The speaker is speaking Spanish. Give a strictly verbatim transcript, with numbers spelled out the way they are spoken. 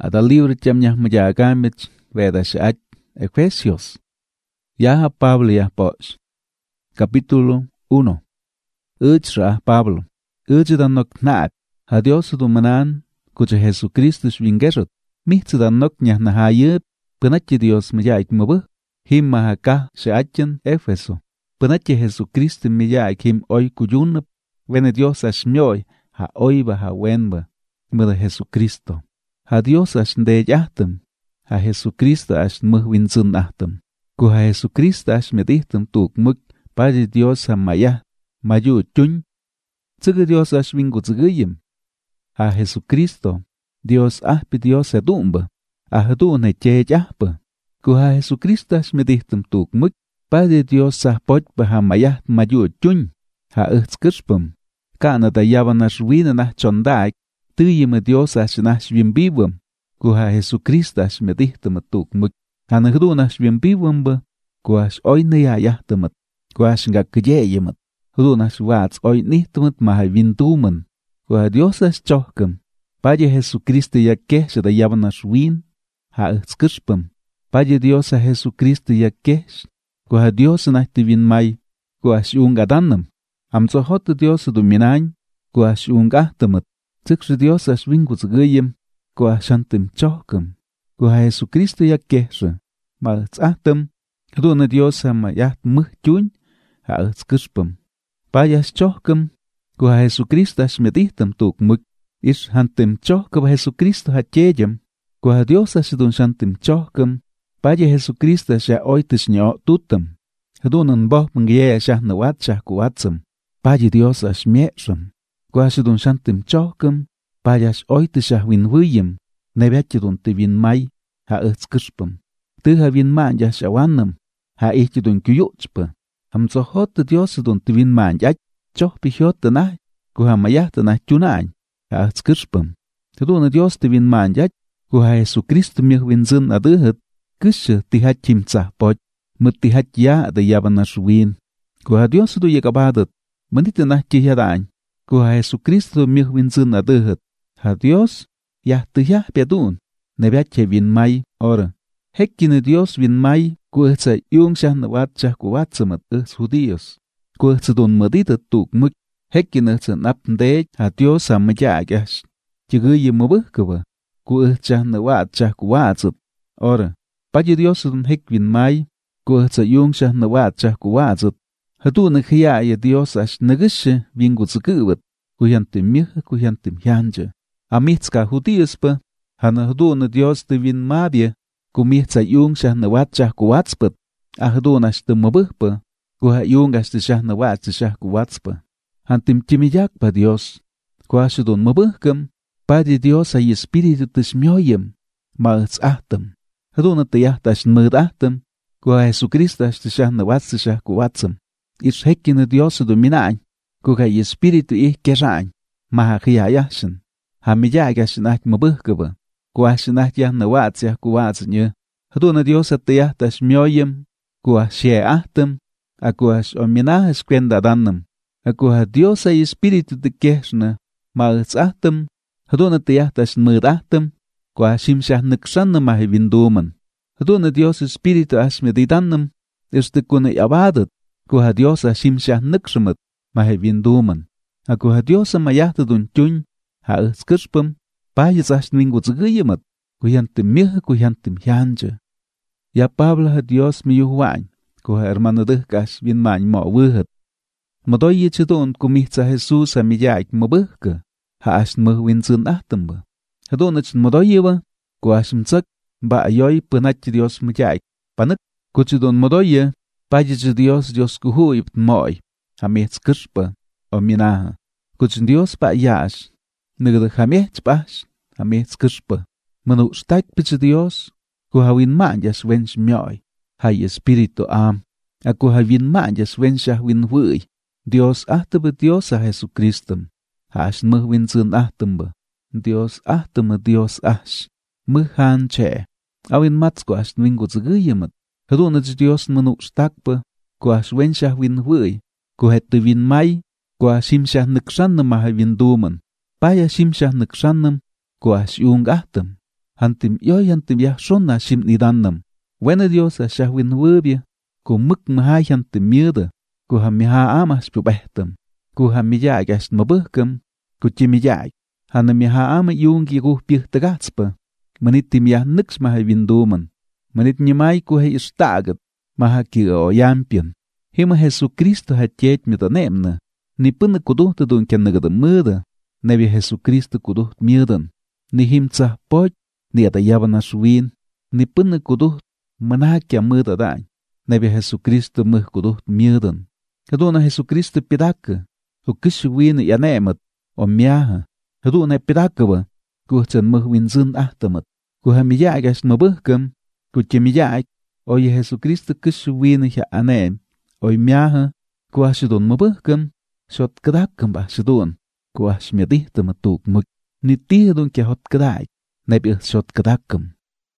Ada libro cham nyah mayagamit vedas ach Efesios. Yaha Pablo yah poch. Capítulo uno. Uch ra Pablo. Uch dan nok naat. Ha Dios du manan kucha Jesucristo shwingerot. Mihtz dan nok nyah na hayep. Penachi Dios mayaik mabuh. Him mahaka shaachan Efeso. Penachi Jesucristo mayaik him oy kuyunap. Vene Dios ashmyoy ha oyba ha wenba. Mada Jesucristo. Ha Dios ash ndey ahtem. Ha Jesucristo ash muhwinzun ahtem. Ku ha Jesucristo ash medihtem tuk muk. Padre Dios ha mayah. Mayu chuny. Tsuga Dios ash wingu tsugayim. Ha Jesucristo. Dios ahpi Dios edumba. Ahadun he chej ahpa. Ku ha Jesucristo ash medihtem tuk muk. Padre Dios sah pochba ha mayah mayu chuny. Ha uhtskirspam. Kana da yavan ash wina nah chondaik. Tuyim Dios ash nash wimbibam. Ku ha Jesucristo ash medihtem tuk muk. Ha nagdun ash wimbibam ba. Ku ash oyne ya yahtamat. Ku ash nga kjeyemat. Hudun ash wats oy nihtamat maha winduman. Ku ha Dios ash chohkam. Padre Jesucristo ya kesh da yavan ash win. Ha uhtskirspam. Padre Dios ha Jesucristo ya kesh. Ku ha Dios nah te win may. Ku ash ungadanam. Am zohot Dios du minañ. Ku ash ungahtamat. Tsiksh Dios ash wingu tsugayim. Ku ash antim chohkam. Ku ha Jesucristo ya kesh. Ma tsahtam. Hudun Dios ha mayat muh chuny. Ha uhtskirspam. Padre ash chohkam. Ku ha Jesucristo ash medihtam tuk muk. Ish hantim chohkam Jesucristo ha cheyam. Ku ha Dios ash dun shantim chohkam. Padre Jesucristo ash ya oitish nyo tutam. Hudun an boh mungye ash ahna wat shah kuwatsam. Padre Dios ash miexam. Ku ash dun shantim chohkam. Padre ash oitish ah winwiyam. Nebyach dun te win may. Ha uhtskirspam. Tu ha win man yash awanam. Ha ich dun kuyuchpa. Ham zohot Dios dun te win man yach. Choh pihyot tanah. Ku ha mayah tanah chunañ. Ha uhtskirspam. Hudun Dios te win man yach. Ku ha Jesucristo miah winzun aduhat. Kusha ti hachim tsah poch. Mut ti hach ya da yaban ash win. Ku ha Dios du yakabadat. Manita nah chihyadañ. Ku ha Jesucristo miah winzun aduhat. Ha Dios. Yah tu yah piadun. Nebyach win may ora. Hekkin Dios win may. Ku ehtsa yung shah na wat shah ku watsamat ehts judíos. Ku ehtsa dun madita tuk muk. Hekkin ehtsa napndej ha Dios ha mayagash. Chiguye mabuhkaba. Ku ehtsa na wat shah ku watsat. Ora. Padre Dios dun hek win may. Ku ehtsa yung shah na wat shah ku watsat. Hadu nakhiyaya Dios ash nagisha wingu tsikubat. Ku yantim miha ku yantim hyanja. Amitska judíos pa. Hana hadu na Dios te win mabia. Ku mihtsa yung shah na wat shah ku watspat. Ahadun ash te mabuhpa. Ku ha yung ash te shah na wat shah ku watspa. Hantim chimiyak pa Dios. Ku ash dun mabuhkam. Padre Dios ay espiritu tis myoyam. Maats ahtam. Hadun at tiyahta ash nmad ahtam. Ku ha Jesucristo ash te shah na wat shah ku watsam. Ish hekkin na Dios du minañ. Ku ha espiritu ih kerañ. Maha khiyayashan. Ha miyag ash nah mabuhkaba. Ku ash nah yah na wat shah ku watsanya. Hadun na Dios at tiyahta ash myoyam. Ku ash shie ahtam. A ku ash ominah ash kwenda danam. A ku ha Dios ay espiritu te keshna. Maats ahtam. Hadun at tiyahta ash nmad ahtam. Ku ash him shah nikshanna mahi winduman. Hadun na Dios espiritu ash medidanam. Ish te kuna yabadat. Ku ha Dios ash him shah nikshamat mahi winduman. A ku ha Dios amayahta dun chuny. Ha uhtskirspam. Payas ash nwingu tsiguyamat. Ku yantim miha ku yantim hyanja. Ya Pablo ha Dios miyuhwañ. Ku ha hermano dihk ash win mañ mo wuhat. Madoye chidun ku mihtsa Jesus ha miyaik mabuhka. Ha ash nmuh winzun ahtamba. Hadun ach madoye wa. Ku ash mtsak. Ba ayoy punach Dios miyaik. Panak. Ku chidun madoye. Payas Dios Dios kuhuipt moy. Ha mihtskirpa. O minaha. Ku chidun Dios pa yash. Nagda hamech bash, hamech kirspa. Manu stak pitch Dios, ku hawin manjas wench myoy. Hay espiritu am. Aku hawin manjas wench win wuy. Dios ahtaba Dios a Jesucristum. Hash muh win zun ahtamba. Dios ahtama Dios ash. Muh han che. Awin matsko ash nwingu zguyamat. Hadunaj Dios manu stakpa. Ku ash wench win wuy. Ku hette win may. Ku ash himshah nikshanna maha win duman. Paya shimshah nikshanam, ku ash yung ahtam. Hantim yoy hantim ya shonna shim nidanam. Wena Dios a shahwin wubia. Ku muk mahai hantim miuda. Ku ham miha amas pubehtam. Ku ham mijag as mabuhkam. Ku chimijag. Hanam miha ama yungi ruh pih tagatspa. Manitim ya nix maha windoman. Manit nyamai ku hay istagat. Maha kira o yampian. Hima Jesucristo ha chet mitanemna. Ni punna kuduh tadun kya nagada murda. Nebi Jesucristo kuduh mirdan. Ni him tsah poch. Ni atayabana shuin. Ni punna kuduh manakya murda dañ. Nebi Jesucristo muh kuduh mirdan. Kaduna Jesucristo pidaka. Ku kishuin yanemat. O miaha. Kaduna pidaka ba. Ku chan muh winzun ahtamat. Ku hamiyag as mabuhkam. Ku chimiyag. Oye Jesucristo kishuin ya anem. Oy miaha. Ku ashidun mabuhkam. Shot kadakam ba shidun. Ku ashmiyadihta matuk muk. Ni tihdun kya hot kaday. Nebi shot kadakam.